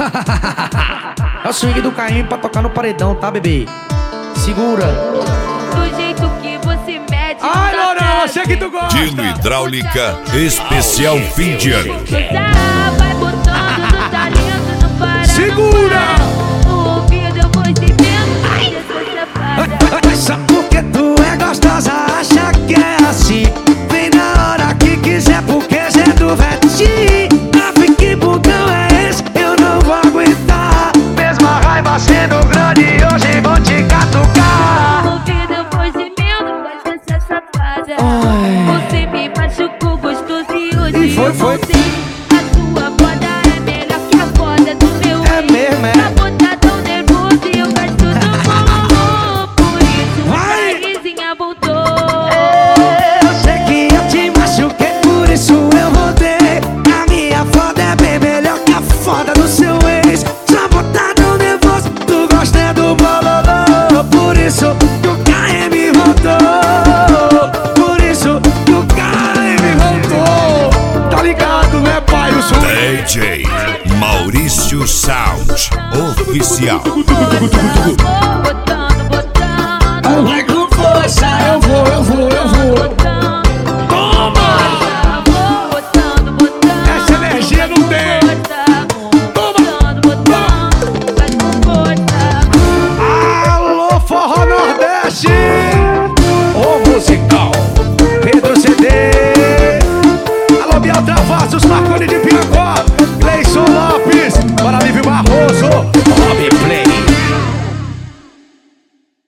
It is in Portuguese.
É o swing do KM pra tocar no paredão, tá, bebê? Segura. Do jeito que você mete. Ai, Lorão, achei que tu gosta. Dino Hidráulica Especial fim de ano. Vai botando no talento, não para. Segura! No ouvido eu vou se vendo. Ai, essa safada. Só porque tu é gostosa, acha que é assim. Vem na hora que quiser, porque Zé do Vete. Ah, que bundão é esse? Eu não vou aguentar. Mesmo a raiva sendo grande, hoje vou te catucar. No ouvido eu vou se vendo. Mas essa safada. Você me machucou gostoso e hoje foi. eu voltei. A sua foda é melhor que a foda do meu É ex. mesmo, é? Pra botar tão nervoso e eu gasto do bom. Por isso Vai! a vizinha voltou. Eu sei que eu te machuquei, por isso eu voltei. A minha foda é bem melhor que a foda do seu ex. Só botar no nervoso, tu gosta do bololô. Por isso que o KM voltou. Por isso que o KM voltou. Tá ligado, né, pai? O som DJ Maurício Sound Oficial. Botando. vai com força, eu